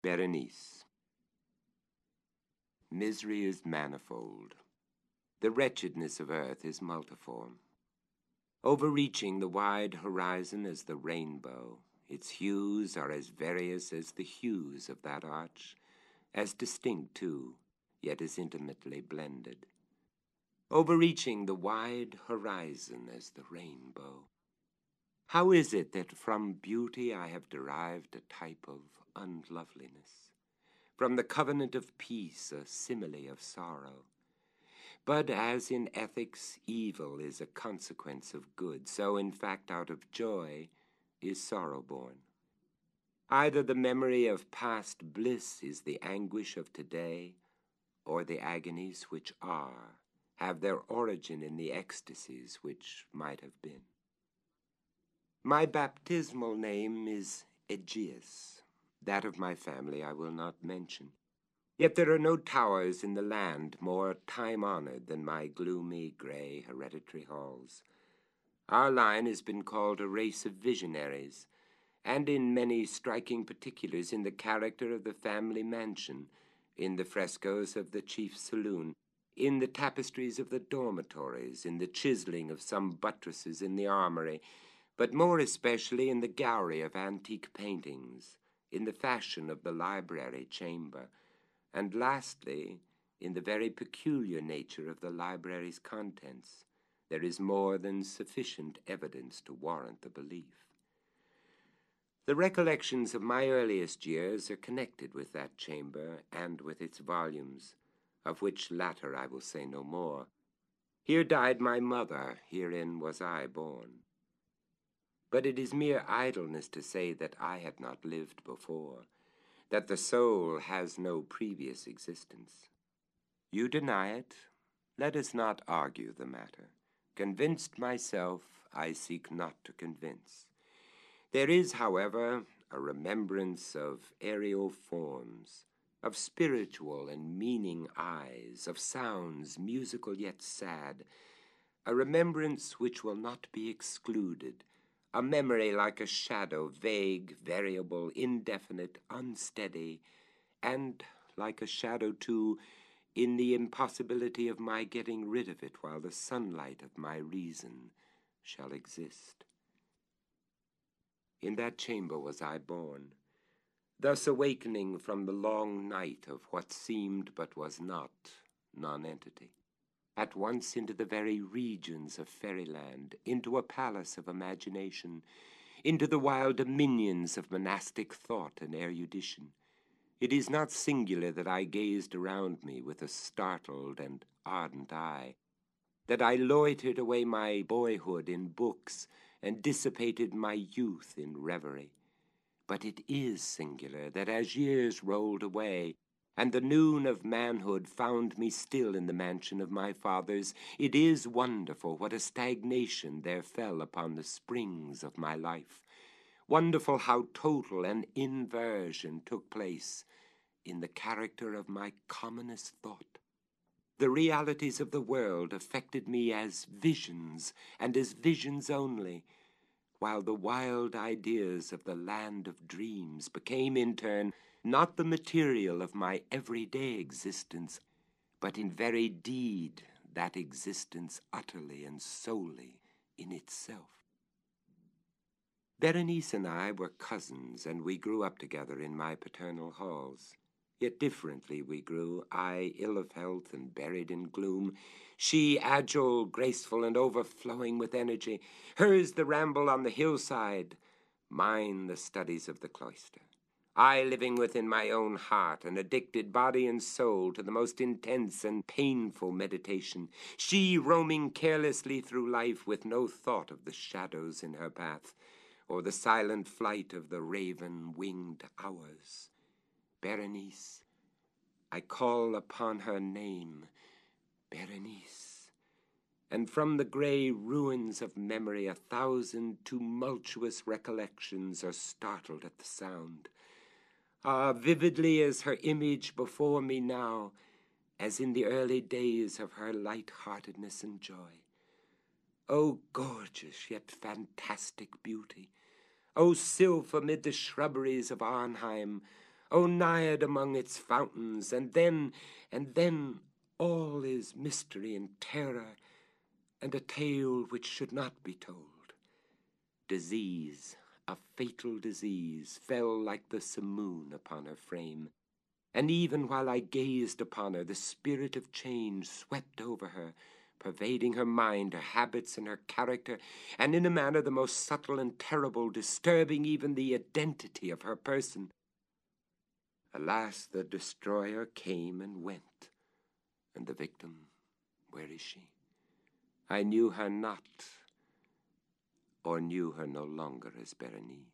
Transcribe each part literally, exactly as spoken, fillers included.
Berenice. Misery is manifold. The wretchedness of earth is multiform. Overreaching the wide horizon as the rainbow, its hues are as various as the hues of that arch, as distinct too, yet as intimately blended. Overreaching the wide horizon as the rainbow. How is it that from beauty I have derived a type of unloveliness? From the covenant of peace, a simile of sorrow. But as in ethics evil is a consequence of good, so in fact out of joy is sorrow born. Either the memory of past bliss is the anguish of today, or the agonies which are have their origin in the ecstasies which might have been. My baptismal name is Aegeus. That of my family I will not mention. Yet there are no towers in the land more time-honored than my gloomy, gray, hereditary halls. Our line has been called a race of visionaries, and in many striking particulars in the character of the family mansion, in the frescoes of the chief saloon, in the tapestries of the dormitories, in the chiseling of some buttresses in the armory, but more especially in the gallery of antique paintings, in the fashion of the library chamber, and lastly, in the very peculiar nature of the library's contents. There is more than sufficient evidence to warrant the belief. The recollections of my earliest years are connected with that chamber and with its volumes, of which latter I will say no more. Here died my mother, herein was I born. But it is mere idleness to say that I had not lived before, that the soul has no previous existence. You deny it. Let us not argue the matter. Convinced myself, I seek not to convince. There is, however, a remembrance of aerial forms, of spiritual and meaning eyes, of sounds musical yet sad, a remembrance which will not be excluded, a memory like a shadow, vague, variable, indefinite, unsteady, and like a shadow, too, in the impossibility of my getting rid of it while the sunlight of my reason shall exist. In that chamber was I born, thus awakening from the long night of what seemed but was not nonentity, at once into the very regions of fairyland, into a palace of imagination, into the wild dominions of monastic thought and erudition. It is not singular that I gazed around me with a startled and ardent eye, that I loitered away my boyhood in books and dissipated my youth in reverie. But it is singular that as years rolled away, and the noon of manhood found me still in the mansion of my fathers, it is wonderful what a stagnation there fell upon the springs of my life. Wonderful how total an inversion took place in the character of my commonest thought. The realities of the world affected me as visions, and as visions only, while the wild ideas of the land of dreams became in turn not the material of my everyday existence, but in very deed that existence utterly and solely in itself. Berenice and I were cousins, and we grew up together in my paternal halls. Yet differently we grew, I ill of health and buried in gloom, she agile, graceful, and overflowing with energy, hers the ramble on the hillside, mine the studies of the cloister. I living within my own heart and addicted body and soul to the most intense and painful meditation, she roaming carelessly through life with no thought of the shadows in her path, or the silent flight of the raven-winged hours. Berenice, I call upon her name, Berenice, and from the gray ruins of memory a thousand tumultuous recollections are startled at the sound. Ah, vividly is her image before me now, as in the early days of her light-heartedness and joy. O gorgeous yet fantastic beauty! O sylph amid the shrubberies of Arnheim! O Naiad among its fountains, and then, and then all is mystery and terror, and a tale which should not be told. Disease, a fatal disease, fell like the simoon upon her frame, and even while I gazed upon her, the spirit of change swept over her, pervading her mind, her habits, and her character, and in a manner the most subtle and terrible, disturbing even the identity of her person. Alas, the destroyer came and went, and the victim, where is she? I knew her not, or knew her no longer as Berenice.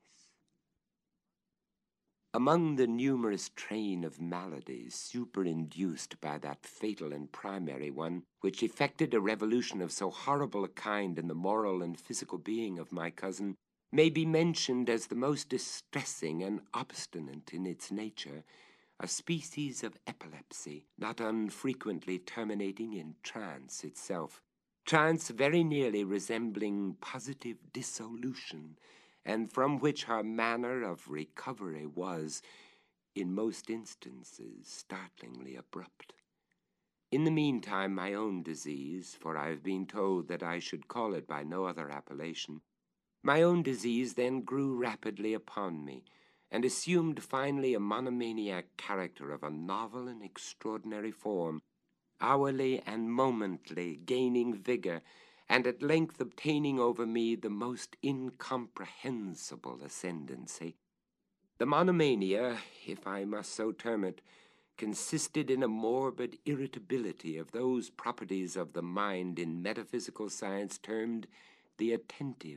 Among the numerous train of maladies superinduced by that fatal and primary one, which effected a revolution of so horrible a kind in the moral and physical being of my cousin, may be mentioned as the most distressing and obstinate in its nature, a species of epilepsy, not unfrequently terminating in trance itself, trance very nearly resembling positive dissolution, and from which her manner of recovery was, in most instances, startlingly abrupt. In the meantime, my own disease, for I have been told that I should call it by no other appellation, my own disease then grew rapidly upon me, and assumed finally a monomaniac character of a novel and extraordinary form, hourly and momently gaining vigor, and at length obtaining over me the most incomprehensible ascendancy. The monomania, if I must so term it, consisted in a morbid irritability of those properties of the mind in metaphysical science termed the attentive.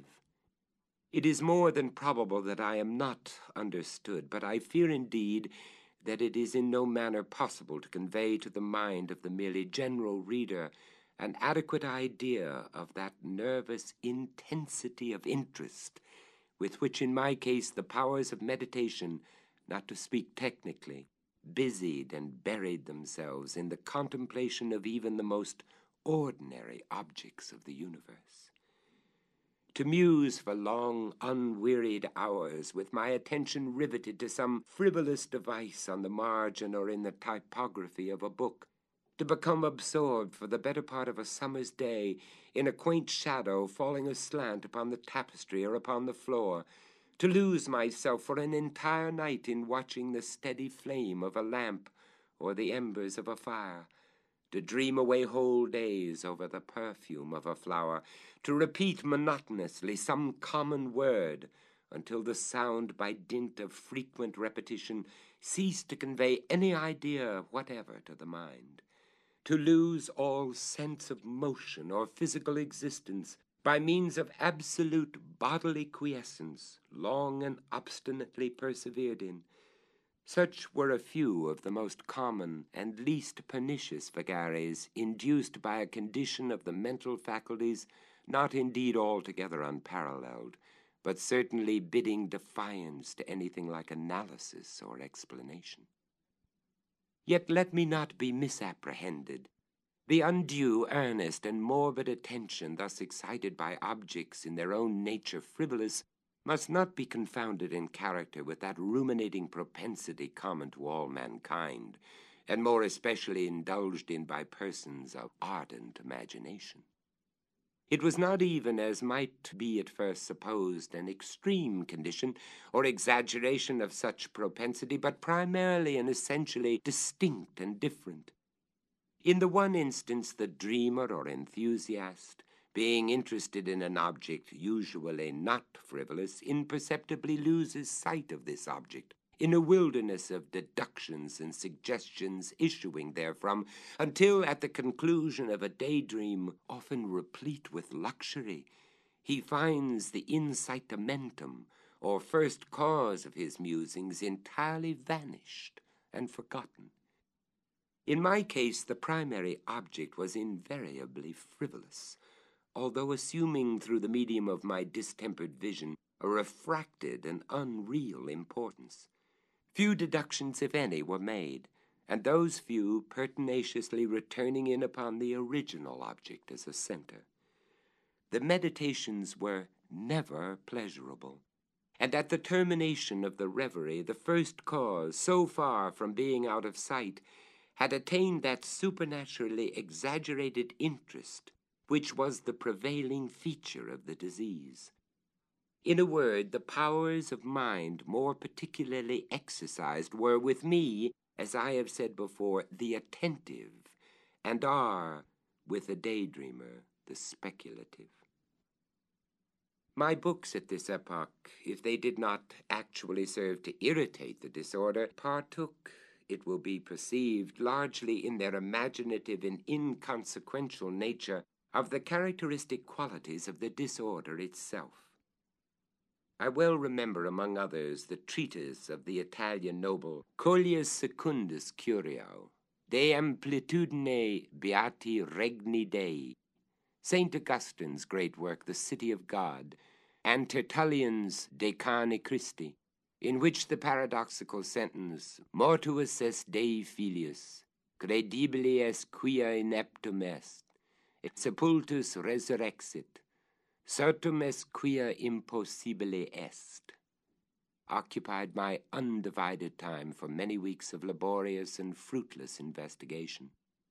It is more than probable that I am not understood, but I fear indeed that it is in no manner possible to convey to the mind of the merely general reader an adequate idea of that nervous intensity of interest with which, in my case, the powers of meditation, not to speak technically, busied and buried themselves in the contemplation of even the most ordinary objects of the universe. To muse for long, unwearied hours, with my attention riveted to some frivolous device on the margin or in the typography of a book, to become absorbed for the better part of a summer's day in a quaint shadow falling aslant upon the tapestry or upon the floor, to lose myself for an entire night in watching the steady flame of a lamp or the embers of a fire, to dream away whole days over the perfume of a flower, to repeat monotonously some common word until the sound, by dint of frequent repetition, ceased to convey any idea whatever to the mind, to lose all sense of motion or physical existence by means of absolute bodily quiescence, long and obstinately persevered in. Such were a few of the most common and least pernicious vagaries induced by a condition of the mental faculties not indeed altogether unparalleled, but certainly bidding defiance to anything like analysis or explanation. Yet let me not be misapprehended. The undue, earnest, and morbid attention thus excited by objects in their own nature frivolous must not be confounded in character with that ruminating propensity common to all mankind, and more especially indulged in by persons of ardent imagination. It was not even, as might be at first supposed, an extreme condition or exaggeration of such propensity, but primarily and essentially distinct and different. In the one instance, the dreamer or enthusiast, being interested in an object usually not frivolous, imperceptibly loses sight of this object in a wilderness of deductions and suggestions issuing therefrom, until at the conclusion of a daydream, often replete with luxury, he finds the incitamentum, or first cause of his musings, entirely vanished and forgotten. In my case, the primary object was invariably frivolous, although assuming through the medium of my distempered vision a refracted and unreal importance. Few deductions, if any, were made, and those few pertinaciously returning in upon the original object as a center. The meditations were never pleasurable, and at the termination of the reverie, the first cause, so far from being out of sight, had attained that supernaturally exaggerated interest which was the prevailing feature of the disease. In a word, the powers of mind more particularly exercised were with me, as I have said before, the attentive, and are, with the daydreamer, the speculative. My books at this epoch, if they did not actually serve to irritate the disorder, partook, it will be perceived, largely in their imaginative and inconsequential nature of the characteristic qualities of the disorder itself. I well remember, among others, the treatise of the Italian noble Coelius Secundus Curio, De Amplitudine Beati Regni Dei, Saint Augustine's great work, The City of God, and Tertullian's De Carne Christi, in which the paradoxical sentence, Mortuus est Dei filius, credibile est quia ineptum est, et sepultus resurrexit, certum est quia impossibile est, occupied my undivided time for many weeks of laborious and fruitless investigation.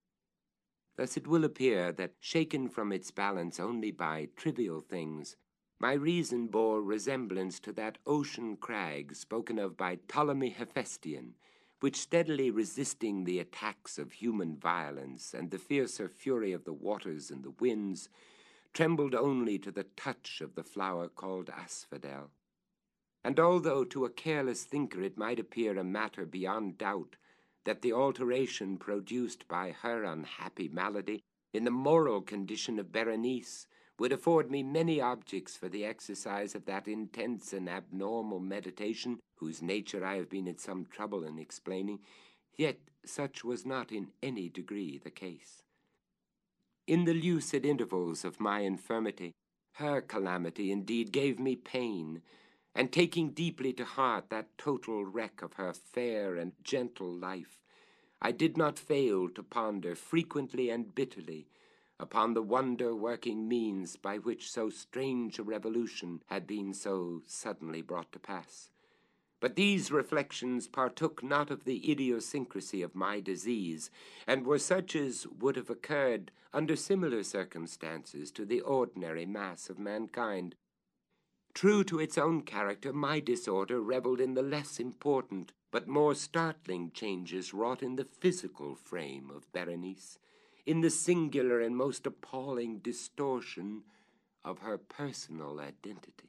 Thus it will appear that, shaken from its balance only by trivial things, my reason bore resemblance to that ocean crag spoken of by Ptolemy Hephaestion, which, steadily resisting the attacks of human violence and the fiercer fury of the waters and the winds, trembled only to the touch of the flower called asphodel. And although to a careless thinker it might appear a matter beyond doubt that the alteration produced by her unhappy malady in the moral condition of Berenice would afford me many objects for the exercise of that intense and abnormal meditation whose nature I have been at some trouble in explaining, yet such was not in any degree the case. In the lucid intervals of my infirmity, her calamity indeed gave me pain, and taking deeply to heart that total wreck of her fair and gentle life, I did not fail to ponder frequently and bitterly upon the wonder-working means by which so strange a revolution had been so suddenly brought to pass. But these reflections partook not of the idiosyncrasy of my disease, and were such as would have occurred under similar circumstances to the ordinary mass of mankind. True to its own character, my disorder revelled in the less important but more startling changes wrought in the physical frame of Berenice, in the singular and most appalling distortion of her personal identity.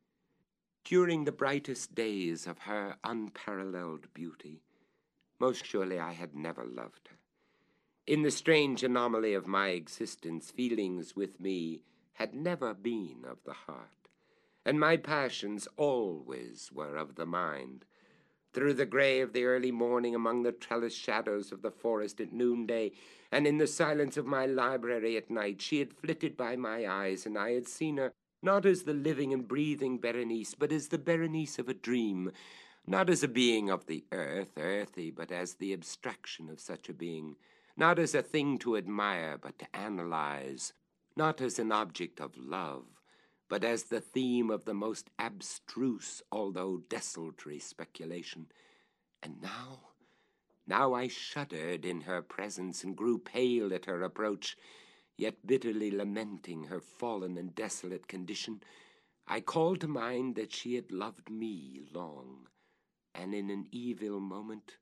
During the brightest days of her unparalleled beauty, most surely I had never loved her. In the strange anomaly of my existence, feelings with me had never been of the heart, and my passions always were of the mind. Through the gray of the early morning, among the trellised shadows of the forest at noonday, and in the silence of my library at night, she had flitted by my eyes, and I had seen her not as the living and breathing Berenice, but as the Berenice of a dream, not as a being of the earth, earthy, but as the abstraction of such a being, not as a thing to admire, but to analyze, not as an object of love, but as the theme of the most abstruse, although desultory, speculation. And now, now I shuddered in her presence and grew pale at her approach, yet bitterly lamenting her fallen and desolate condition. I called to mind that she had loved me long, and in an evil moment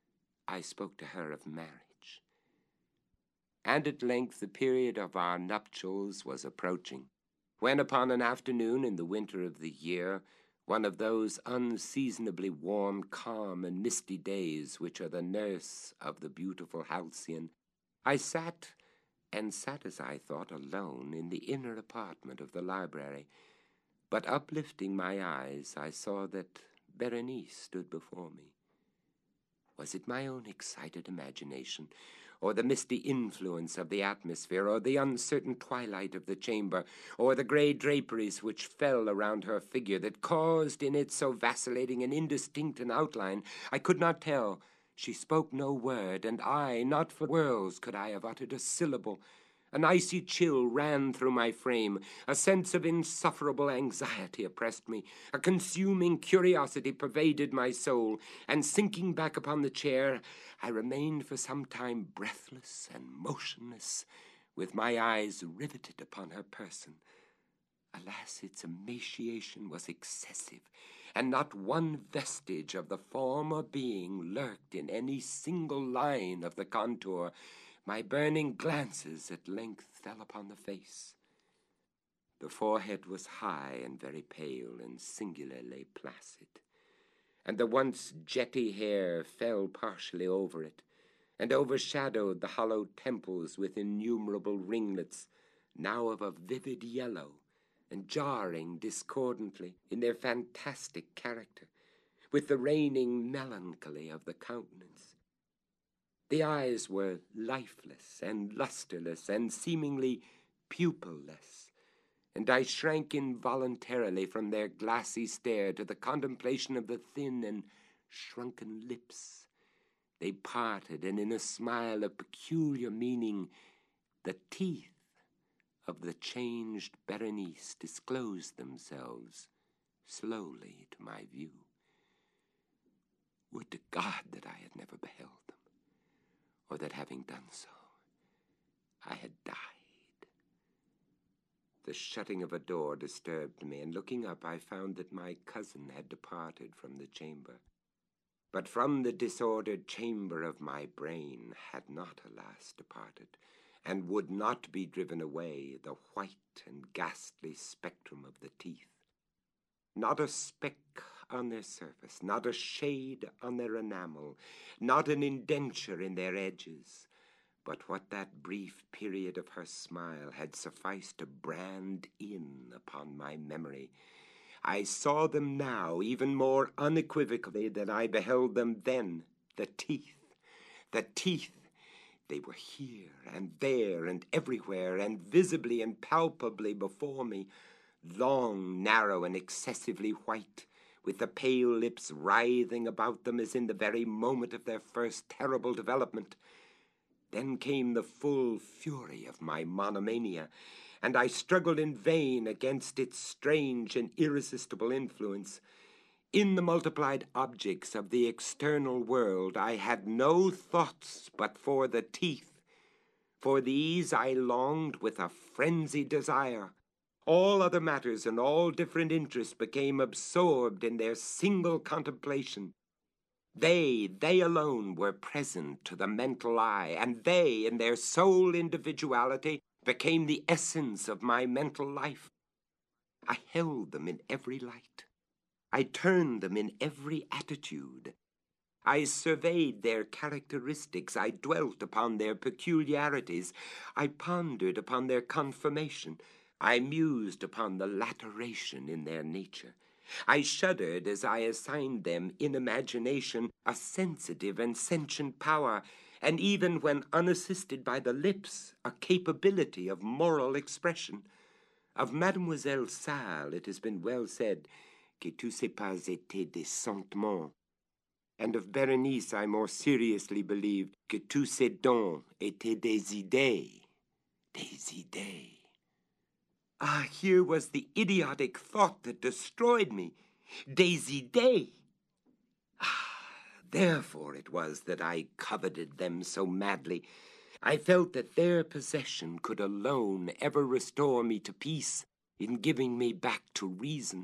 I spoke to her of marriage. And at length the period of our nuptials was approaching, when upon an afternoon in the winter of the year, one of those unseasonably warm, calm, and misty days which are the nurse of the beautiful Halcyon, I sat, and sat as I thought alone, in the inner apartment of the library, but uplifting my eyes, I saw that Berenice stood before me. Was it my own excited imagination, or the misty influence of the atmosphere, or the uncertain twilight of the chamber, or the gray draperies which fell around her figure, that caused in it so vacillating and indistinct an outline? I could not tell. She spoke no word, and I, not for worlds could I have uttered a syllable. An icy chill ran through my frame. A sense of insufferable anxiety oppressed me. A consuming curiosity pervaded my soul, and sinking back upon the chair, I remained for some time breathless and motionless, with my eyes riveted upon her person. Alas, its emaciation was excessive, and not one vestige of the former being lurked in any single line of the contour. My burning glances at length fell upon the face. The forehead was high and very pale and singularly placid, and the once jetty hair fell partially over it, and overshadowed the hollow temples with innumerable ringlets, now of a vivid yellow, and jarring discordantly in their fantastic character, with the reigning melancholy of the countenance. The eyes were lifeless and lustreless and seemingly pupilless, and I shrank involuntarily from their glassy stare to the contemplation of the thin and shrunken lips. They parted, and in a smile of peculiar meaning, the teeth of the changed Berenice disclosed themselves slowly to my view. Would to God that I had never beheld them, or that having done so, I had died. The shutting of a door disturbed me, and looking up I found that my cousin had departed from the chamber. But from the disordered chamber of my brain had not, alas, departed, and would not be driven away, the white and ghastly spectrum of the teeth. Not a speck on their surface, not a shade on their enamel, not an indenture in their edges, but what that brief period of her smile had sufficed to brand in upon my memory. I saw them now even more unequivocally than I beheld them then. The teeth, the teeth, they were here and there and everywhere, and visibly and palpably before me, long, narrow, and excessively white, with the pale lips writhing about them as in the very moment of their first terrible development. Then came the full fury of my monomania, and I struggled in vain against its strange and irresistible influence. In the multiplied objects of the external world, I had no thoughts but for the teeth. For these I longed with a frenzied desire. All other matters and all different interests became absorbed in their single contemplation. They, they alone were present to the mental eye, and they, in their sole individuality, became the essence of my mental life. I held them in every light. I turned them in every attitude. I surveyed their characteristics. I dwelt upon their peculiarities. I pondered upon their conformation. I mused upon the lateration in their nature. I shuddered as I assigned them in imagination a sensitive and sentient power, and even when unassisted by the lips, a capability of moral expression. Of Mademoiselle Salle it has been well said, que tous ses pas étaient des sentiments. And of Berenice I more seriously believed que tous ses dons étaient des idées, des idées. Ah, here was the idiotic thought that destroyed me. Des idées. Ah, therefore it was that I coveted them so madly. I felt that their possession could alone ever restore me to peace in giving me back to reason.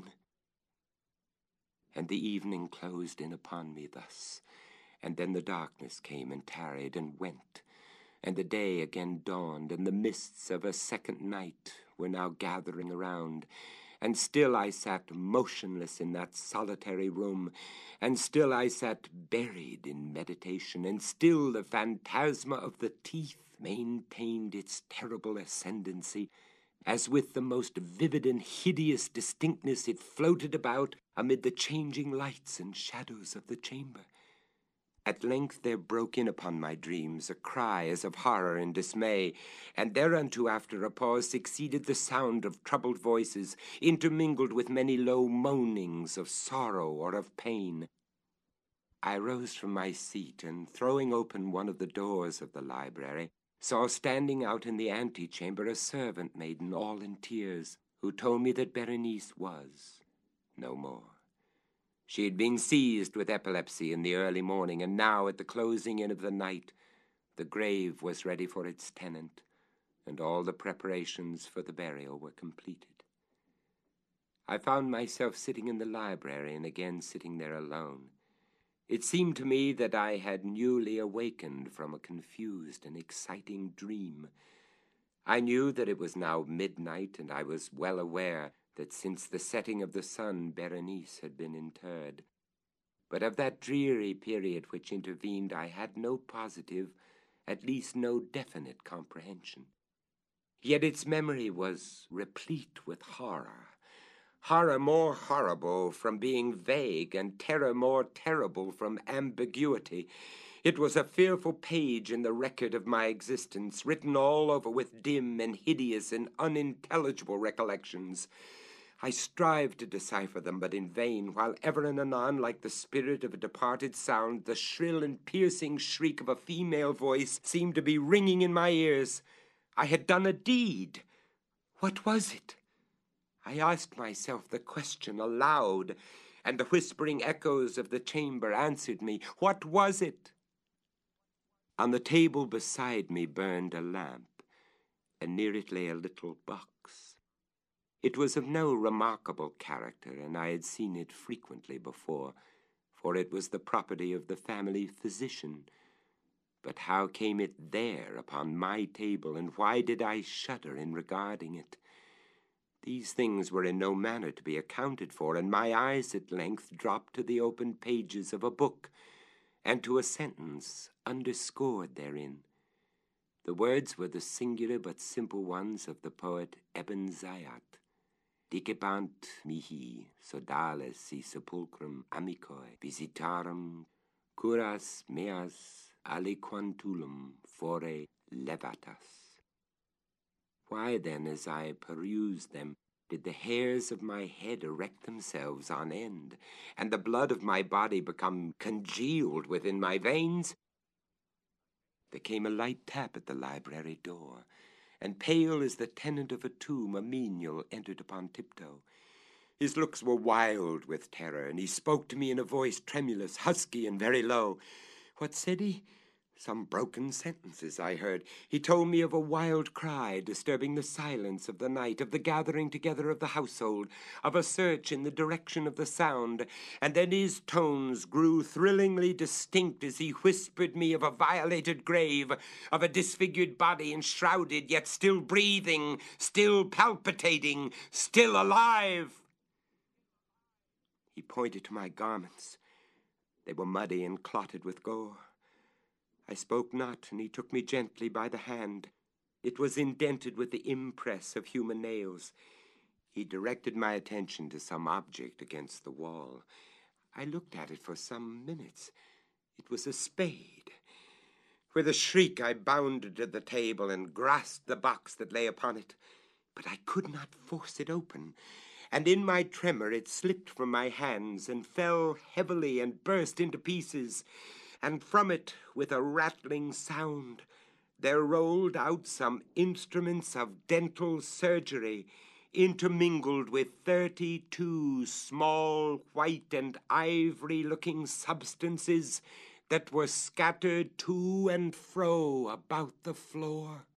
And the evening closed in upon me thus, and then the darkness came and tarried and went, and the day again dawned, and the mists of a second night were now gathering around, and still I sat motionless in that solitary room, and still I sat buried in meditation, and still the phantasma of the teeth maintained its terrible ascendancy, as with the most vivid and hideous distinctness it floated about amid the changing lights and shadows of the chamber. At length there broke in upon my dreams a cry as of horror and dismay, and thereunto after a pause succeeded the sound of troubled voices, intermingled with many low moanings of sorrow or of pain. I rose from my seat, and throwing open one of the doors of the library, saw standing out in the antechamber a servant maiden all in tears, who told me that Berenice was no more. She had been seized with epilepsy in the early morning, and now, at the closing in of the night, the grave was ready for its tenant, and all the preparations for the burial were completed. I found myself sitting in the library, and again sitting there alone. It seemed to me that I had newly awakened from a confused and exciting dream. I knew that it was now midnight, and I was well aware that since the setting of the sun Berenice had been interred. But of that dreary period which intervened I had no positive, at least no definite comprehension. Yet its memory was replete with horror. Horror more horrible from being vague, and terror more terrible from ambiguity. It was a fearful page in the record of my existence, written all over with dim and hideous and unintelligible recollections. I strived to decipher them, but in vain, while ever and anon, like the spirit of a departed sound, the shrill and piercing shriek of a female voice seemed to be ringing in my ears. I had done a deed. What was it? I asked myself the question aloud, and the whispering echoes of the chamber answered me. What was it? On the table beside me burned a lamp, and near it lay a little box. It was of no remarkable character, and I had seen it frequently before, for it was the property of the family physician. But how came it there upon my table, and why did I shudder in regarding it? These things were in no manner to be accounted for, and my eyes at length dropped to the open pages of a book, and to a sentence underscored therein. The words were the singular but simple ones of the poet Ebn Zayat. Dicebant mihi sodales si sepulchrum amicoi visitarum curas meas aliquantulum fore levatas. Why then, as I perused them, did the hairs of my head erect themselves on end, and the blood of my body become congealed within my veins? There came a light tap at the library door, and pale as the tenant of a tomb, a menial entered upon tiptoe. His looks were wild with terror, and he spoke to me in a voice tremulous, husky, and very low. What said he? Some broken sentences I heard. He told me of a wild cry disturbing the silence of the night, of the gathering together of the household, of a search in the direction of the sound, and then his tones grew thrillingly distinct as he whispered me of a violated grave, of a disfigured body enshrouded, yet still breathing, still palpitating, still alive. He pointed to my garments. They were muddy and clotted with gore. I spoke not, and he took me gently by the hand. It was indented with the impress of human nails. He directed my attention to some object against the wall. I looked at it for some minutes. It was a spade. With a shriek, I bounded to the table and grasped the box that lay upon it. But I could not force it open, and in my tremor it slipped from my hands and fell heavily and burst into pieces. And from it, with a rattling sound, there rolled out some instruments of dental surgery, intermingled with thirty-two small white and ivory-looking substances that were scattered to and fro about the floor.